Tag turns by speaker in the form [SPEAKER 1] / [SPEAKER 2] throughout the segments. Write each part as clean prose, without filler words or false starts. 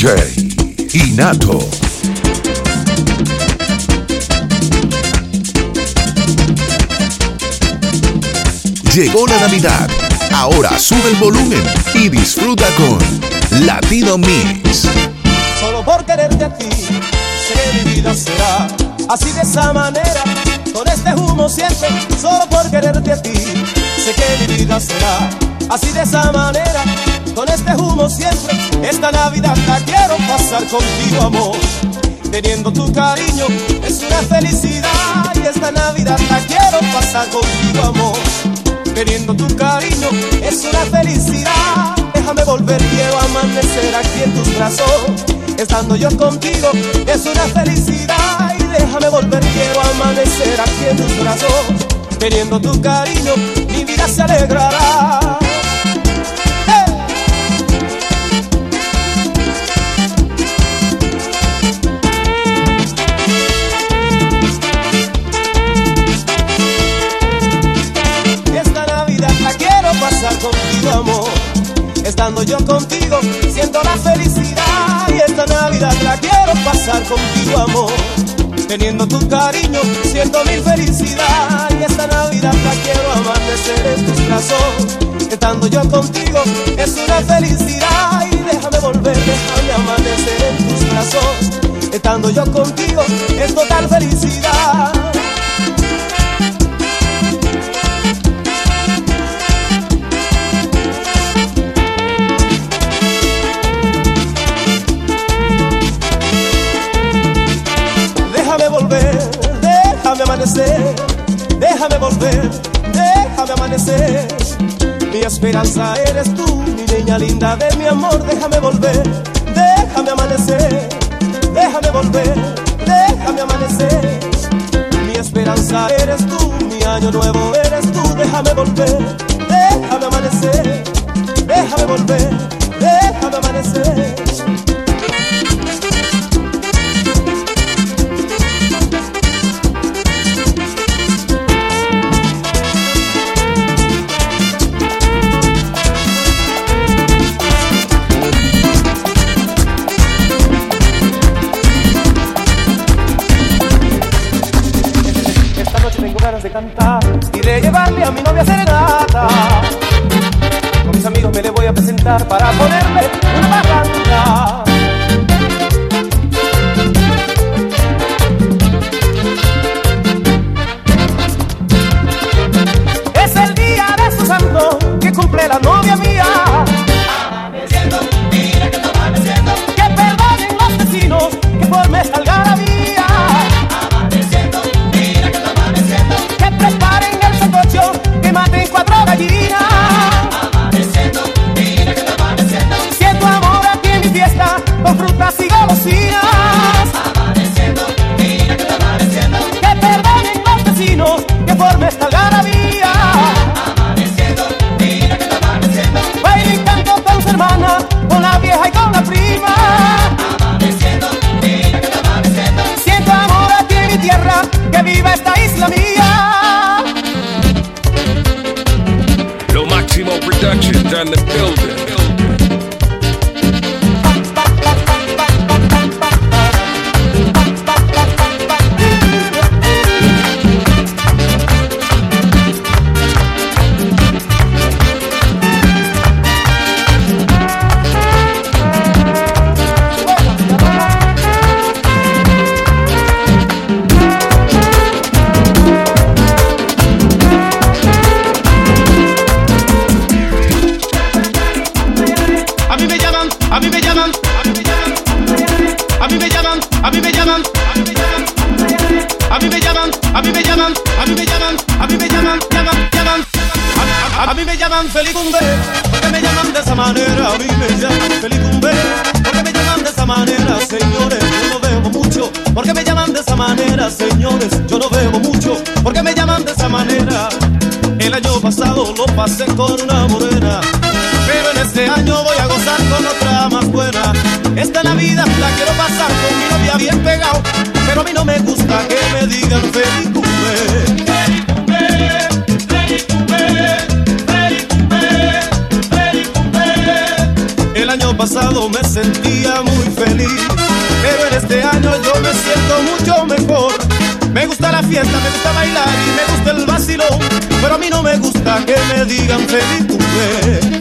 [SPEAKER 1] DJ Inato. Llegó la Navidad. Ahora sube el volumen y disfruta con Latino Mix.
[SPEAKER 2] Solo por quererte a ti, sé que mi vida será así de esa manera, con este humo siempre. Solo por quererte a ti, sé que mi vida será así de esa manera, con este humo siempre. Esta Navidad la quiero pasar contigo, amor. Teniendo tu cariño es una felicidad. Y esta Navidad la quiero pasar contigo, amor. Teniendo tu cariño es una felicidad. Déjame volver, quiero amanecer aquí en tus brazos. Estando yo contigo es una felicidad. Y déjame volver, quiero amanecer aquí en tus brazos. Teniendo tu cariño mi vida se alegrará. Pasar contigo, amor. Estando yo contigo siento la felicidad. Y esta Navidad la quiero pasar contigo, amor. Teniendo tu cariño siento mi felicidad. Y esta Navidad la quiero amanecer en tus brazos. Estando yo contigo es una felicidad. Y déjame volver, déjame amanecer en tus brazos. Estando yo contigo es total felicidad. Déjame amanecer, déjame volver, déjame amanecer. Mi esperanza eres tú, mi niña linda de mi amor. Déjame volver, déjame amanecer, déjame volver, déjame amanecer. Mi esperanza eres tú, mi año nuevo eres tú. Déjame volver, déjame amanecer, déjame volver, déjame amanecer. De cantar y de llevarle a mi novia serenata. Con mis amigos me le voy a presentar para ponerle una barranca. Es el día de su santo que cumple la novia mía. Amaneciendo, mira que está amaneciendo. Que perdonen los vecinos que por me salga la vía. Preparen el sancocho, que maten 4 gallinas. Amaneciendo, mira que está amaneciendo. Siento amor aquí en mi fiesta, con frutas y golosinas. Amaneciendo, mira que está amaneciendo. Que perdonen los vecinos, que forme esta algarabía. Amaneciendo, mira que está amaneciendo. Baile y canto con su hermana, con la vieja y con la prima. Amaneciendo, mira que está amaneciendo. Siento amor aquí en mi tierra, que viva esta isla mía.
[SPEAKER 1] Maximo Productions on the building.
[SPEAKER 2] A mí me llaman Felicumbe, porque me llaman de esa manera. A mí me llaman Felicumbe, porque me llaman de esa manera. Señores, yo no bebo mucho, porque me llaman de esa manera. Señores, yo no bebo mucho, porque me llaman de esa manera. El año pasado lo pasé con una morena, pero en este año voy a gozar con otra más buena. Esta Navidad la quiero pasar con mi novia bien pegado, pero a mí no me gusta que me digan Felicumbe. año pasado me sentía muy feliz, pero en este año yo me siento mucho mejor. Me gusta la fiesta, me gusta bailar y me gusta el vacilón, pero a mí no me gusta que me digan feliz cumple.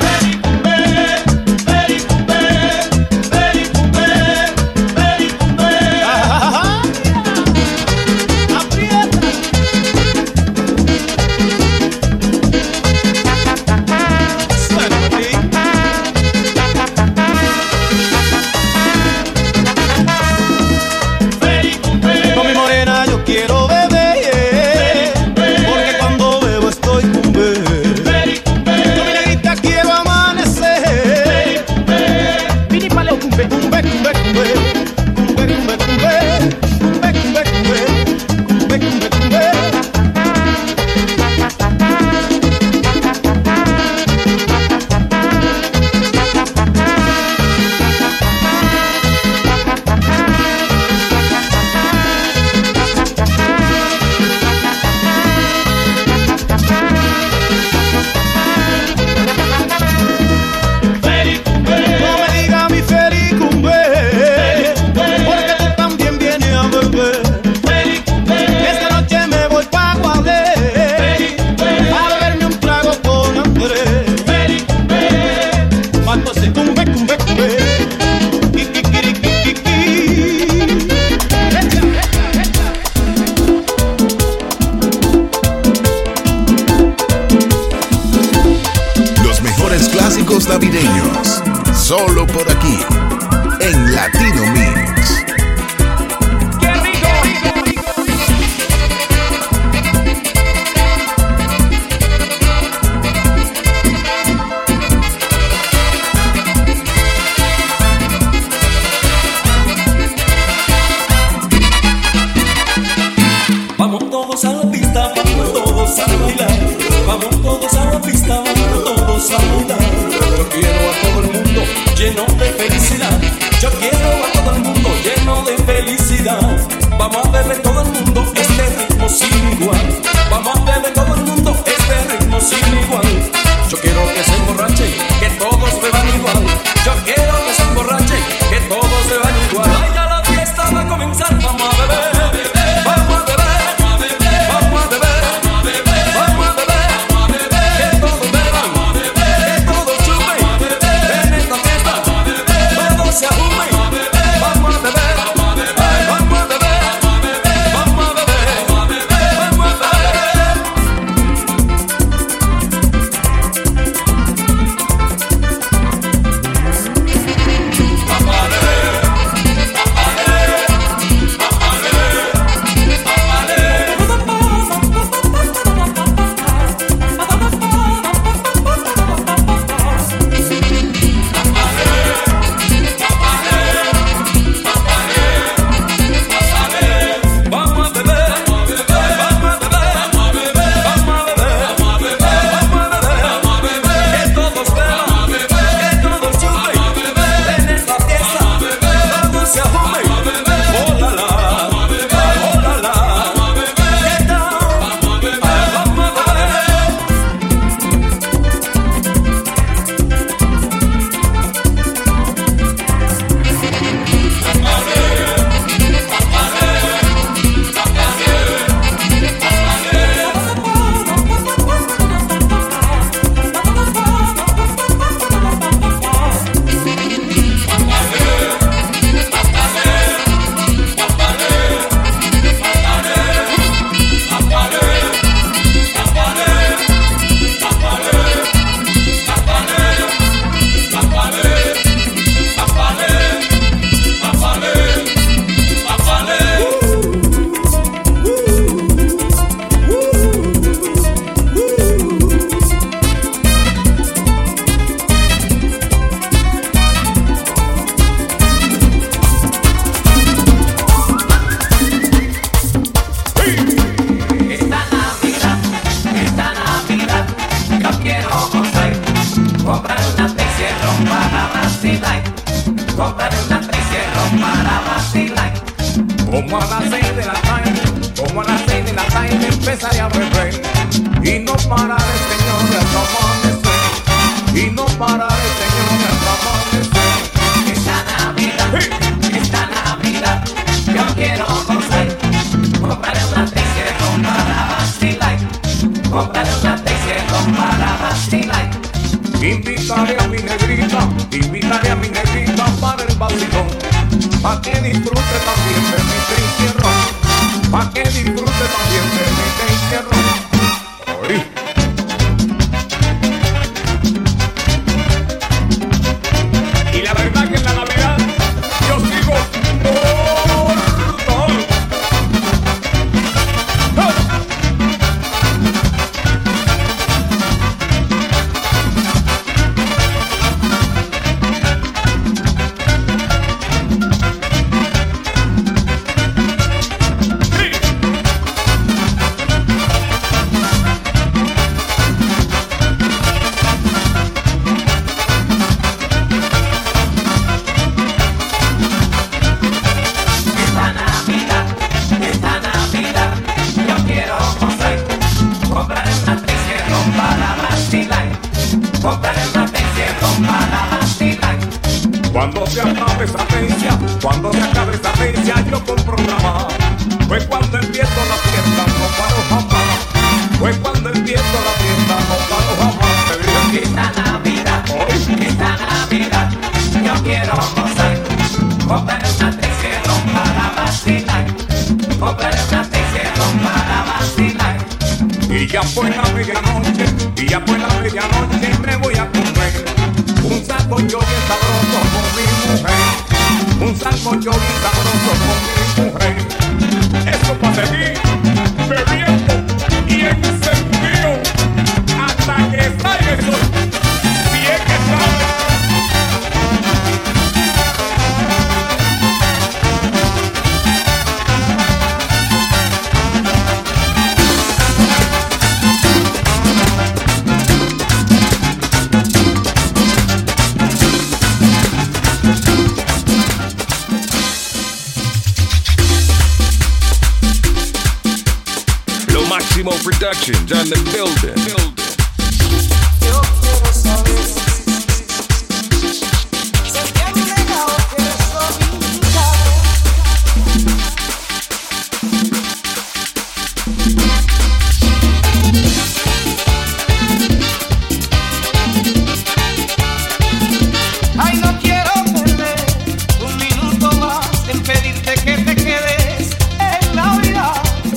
[SPEAKER 1] Navideños, solo por aquí, en Latino Mix.
[SPEAKER 3] ¡Qué rico!
[SPEAKER 4] Vamos todos a la pista, vamos todos a bailar. Vamos todos a la pista, vamos todos a bailar. Yo quiero a todo el mundo lleno de felicidad. Yo quiero a todo el mundo lleno de felicidad. Vamos a beber todo el mundo este ritmo sin igual. Vamos a beber todo el mundo este ritmo sin igual. Yo quiero que se emborrachen, que todos beban igual. Yo quiero que se emborrachen, que todos beban igual. Ay, ya la fiesta va a comenzar, vamos a beber. Vamos a beber. Vamos a beber. Vamos a beber. Que todos beban. Que todos chupen. En esta fiesta todos se ajumen. Vamos a beber. Vamos a beber. Vamos a beber. Vamos a beber.
[SPEAKER 3] Como a las 6 de la tarde, como a las 6 de la tarde empezaría a beber y no parar el Señor hasta amanecer, y no parar el Señor hasta amanecer. invitaré a mi negrita para el vacilón, pa' que disfrute también de mi tristierrón, pa' que disfrute también de mi tristierrón. Y la verdad que en la Navidad yo sigo cuando se acabe esa fecha yo compro una más. Fue cuando empiezo la fiesta, no paro jamás. Fue cuando empiezo la fiesta, no paro jamás.
[SPEAKER 5] Esta Navidad, esta Navidad, yo quiero gozar. Compraré una triciclón para vacilar. Compraré una triciclón para vacilar.
[SPEAKER 3] Y ya fue la medianoche, me voy a comer un sancocho bien sabroso con mi mujer. Un sancocho bien sabroso con mi mujer. Esto pa' seguir bebiendo y encendido hasta que salga el sol. Si es que sale.
[SPEAKER 1] Productions on the building.
[SPEAKER 2] Yo quiero saber si te han negado que eres dominicano. Ay, no quiero perder un minuto más en pedirte que te quedes en Navidad.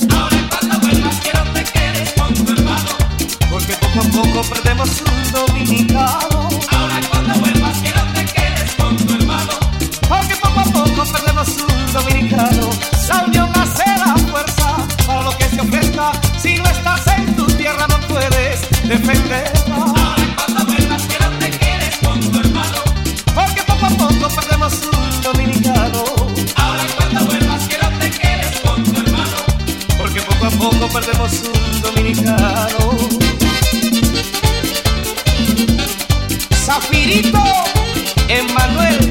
[SPEAKER 2] Porque poco a poco perdemos un dominicano.
[SPEAKER 5] Ahora cuando vuelvas quiero te quedes con tu hermano.
[SPEAKER 2] Porque poco a poco perdemos un dominicano. La unión hace la fuerza para lo que se ofrezca. Si no estás en tu tierra no puedes defenderla.
[SPEAKER 5] Ahora cuando vuelvas quiero te quedes con tu hermano.
[SPEAKER 2] Porque poco a poco perdemos un dominicano.
[SPEAKER 5] Ahora cuando vuelvas quiero te quedes con tu hermano.
[SPEAKER 2] Porque poco a poco perdemos un dominicano. Zafirito Emmanuel.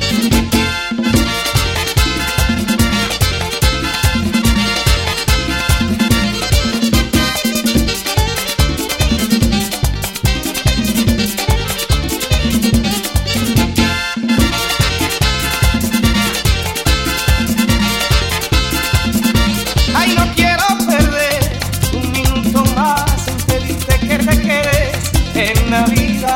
[SPEAKER 2] Ay, no quiero perder un minuto más en pedirte que te quedes en Navidad.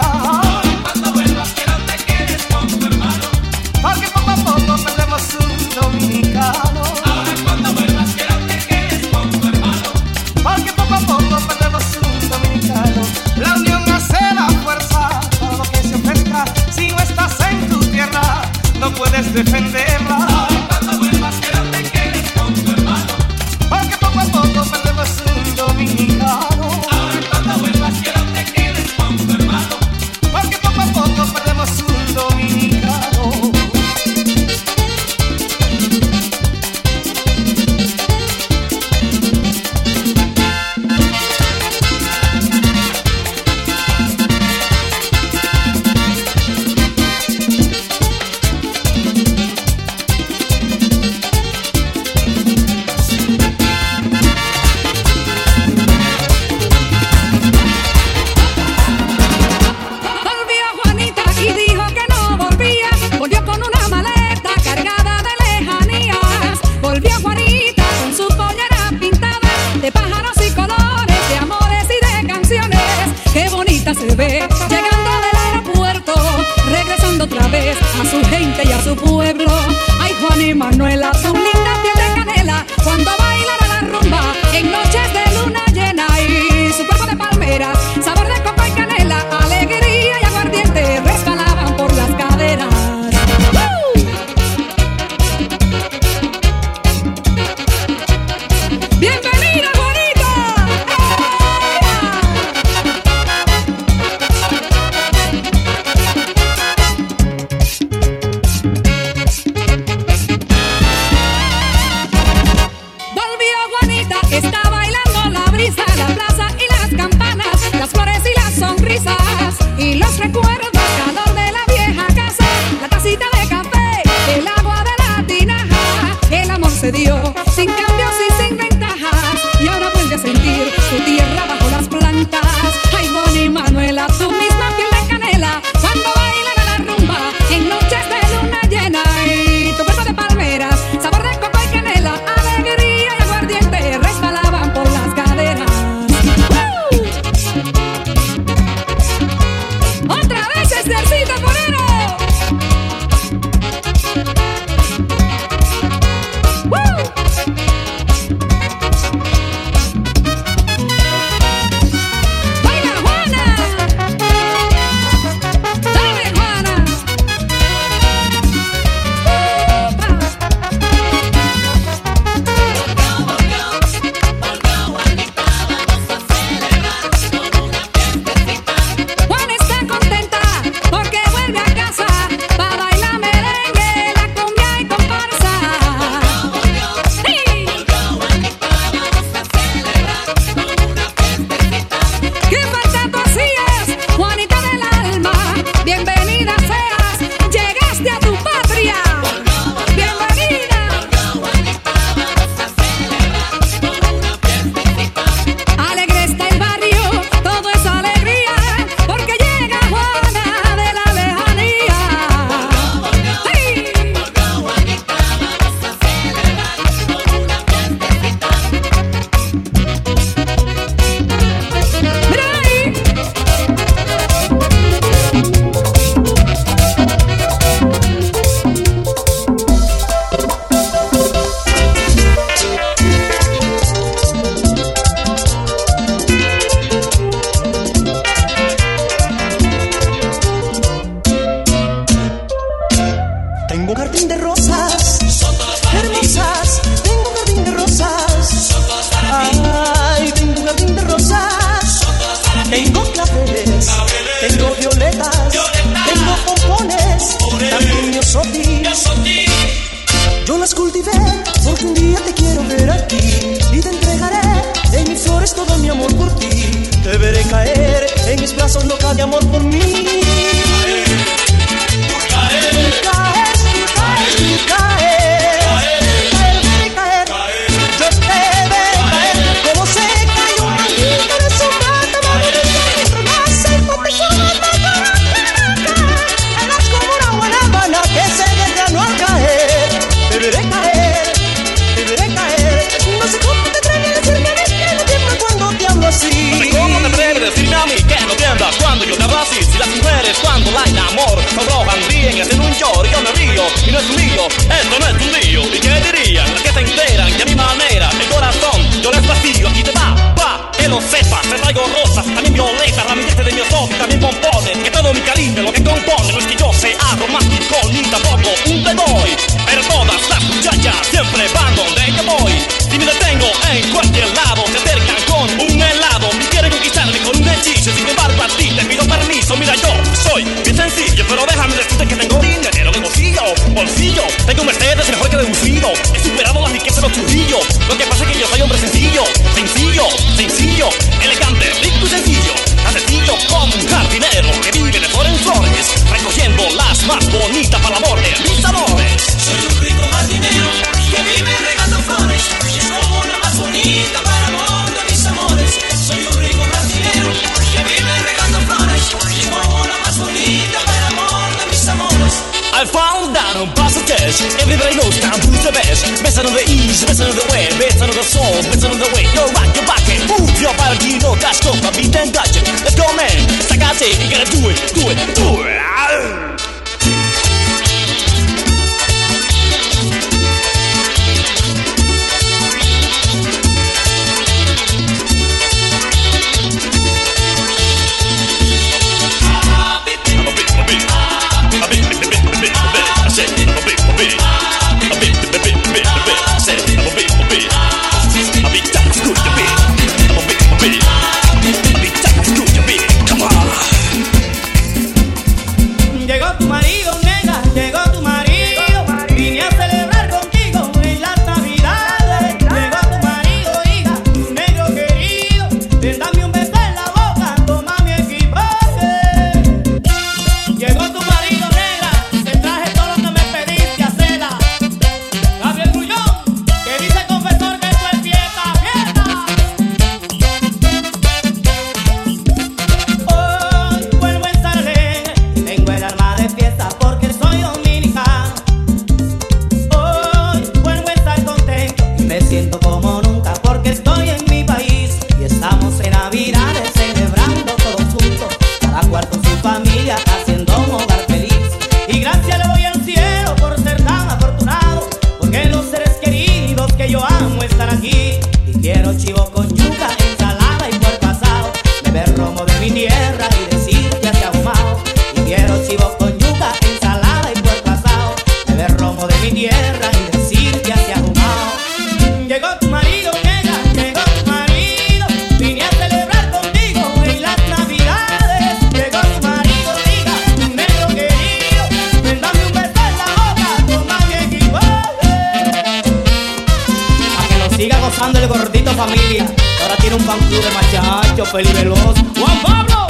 [SPEAKER 2] Porque poco a poco perdemos un dominicano.
[SPEAKER 5] Ahora cuando vuelvas quiero te quedes con tu hermano.
[SPEAKER 2] Porque poco a poco perdemos un dominicano. La unión hace la fuerza para lo que se ofrezca. Si no estás en tu tierra, no puedes defenderla.
[SPEAKER 5] Ahora cuando vuelvas quiero te quedes con tu hermano.
[SPEAKER 2] Porque poco a poco perdemos un dominicano.
[SPEAKER 5] Ahora cuando vuelvas quiero te quedes con tu hermano.
[SPEAKER 2] Porque poco a poco perdemos un dominicano.
[SPEAKER 4] Everybody knows time who's the best. Best on the east, best on the way, best on the soul, best on the way. Yo, rock your back and move your body, you know that's go, my beat and gotcha. Let's go, man. Sagate, you gotta do it, do it, do it.
[SPEAKER 2] Porque
[SPEAKER 6] del Gordito Familia. Ahora tiene un fan club de machachos, Feli Veloz. ¡Juan Pablo!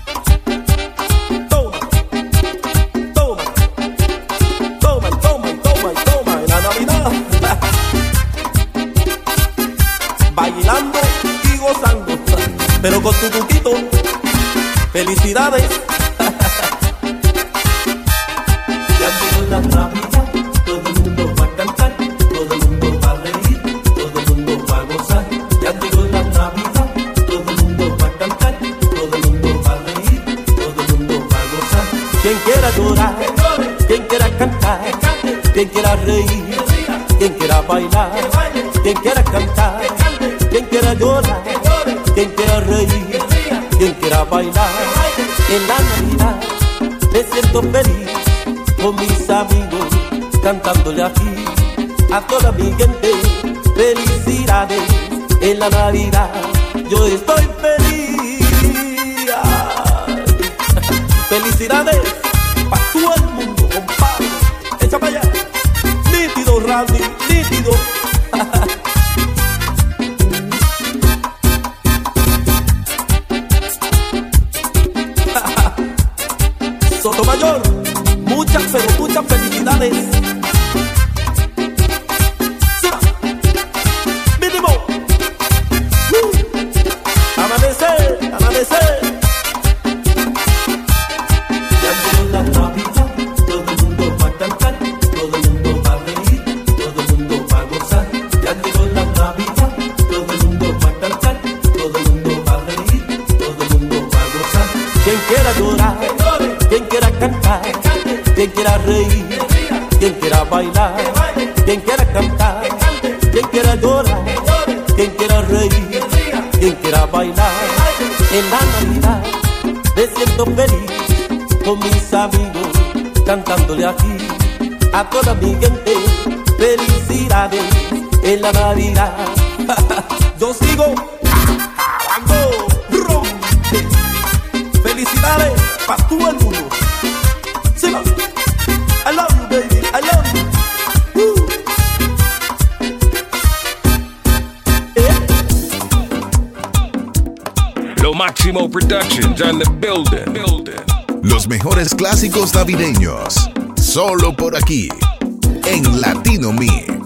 [SPEAKER 7] Toma, toma, toma.
[SPEAKER 2] con tu truquito. Felicidades.
[SPEAKER 4] Ya llegó la Navidad, todo el mundo va a cantar, todo el mundo va a reír, todo el mundo va a gozar. Ya llegó la Navidad, todo el mundo va a cantar, todo el mundo va a reír, todo el mundo va a gozar.
[SPEAKER 2] Quien quiera llorar, quien quiera cantar, quien quiera reír, quien quiera bailar, quien quiera cantar, quien quiera llorar, quien quiera reír, quien quiera bailar. En la Navidad me siento feliz con mis amigos, cantándole aquí a toda mi gente. Felicidades en la Navidad, yo estoy feliz. Felicidades para todo el mundo, compadre. Echa para allá. Nítido, Randy, nítido. Sotomayor, muchas felicidades. Mínimo. Amanecer, amanecer.
[SPEAKER 4] Ya llegó la Navidad, todo el mundo va a cantar, todo el mundo va a reír, todo el mundo va a gozar. Ya llegó la Navidad, todo el mundo va a cantar, todo el mundo va a reír, todo el mundo va a gozar.
[SPEAKER 2] Quien quiera llorar, quien quiera cantar, quien quiera reír, quien quiera bailar, quien quiera cantar, quien quiera llorar, quien quiera reír, quien quiera bailar. En la Navidad me siento feliz con mis amigos, cantándole aquí a toda mi gente. Felicidades en la Navidad. Yo sigo acabando rompe. Felicidades para todo el mundo. Siga. I love you, baby. I love you.
[SPEAKER 3] Lo Máximo Productions on the building.
[SPEAKER 1] Los mejores clásicos navideños, solo por aquí, en Latino Mix.